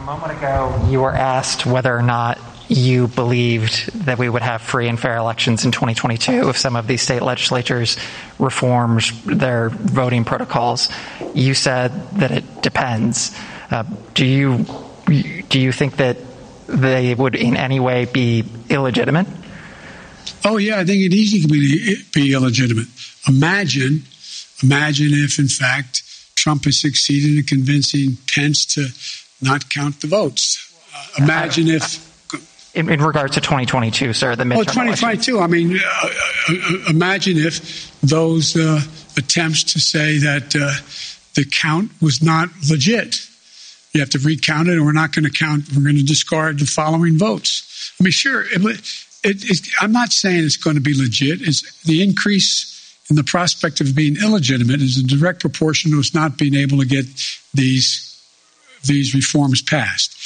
moment ago, you were asked whether or not you believed that we would have free and fair elections in 2022 if some of these state legislatures reformed their voting protocols. You said that it depends. Do you think that they would in any way be illegitimate? Oh, yeah, I think it easily could be illegitimate. Imagine if, in fact, Trump has succeeded in convincing Pence to not count the votes. Imagine if... In regard to 2022, sir, the midterm 2022. I mean, imagine if those attempts to say that the count was not legit. You have to recount it, and we're not going to count. We're going to discard the following votes. I mean, sure, I'm not saying it's going to be legit. It's the increase in the prospect of being illegitimate is a direct proportion to us not being able to get these reforms passed.